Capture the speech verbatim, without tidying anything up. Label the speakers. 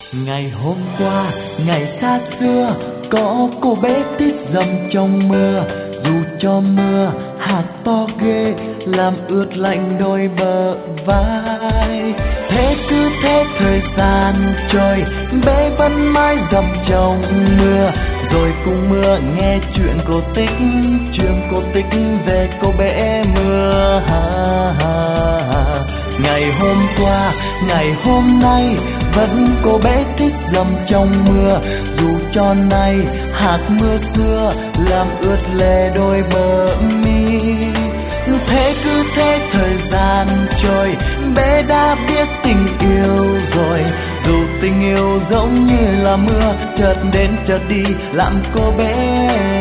Speaker 1: Ngày hôm qua, ngày xa xưa, có cô bé tít dầm trong mưa. Dù cho mưa hạt to ghê, làm ướt lạnh đôi bờ vai. Thế cứ thế thời gian trôi, bé vẫn mãi dầm trong mưa. Rồi cùng mưa nghe chuyện cổ tích, chuyện cổ tích về cô bé mưa. Ha, ha, ha. Ngày hôm qua, ngày hôm nay, vẫn cô bé thích dầm trong mưa. Dù cho nay hạt mưa xưa làm ướt lệ đôi bờ mi. Thế cứ thế thời gian trôi, bé đã biết tình yêu rồi. Dù tình yêu giống như là mưa, chợt đến chợt đi làm cô bé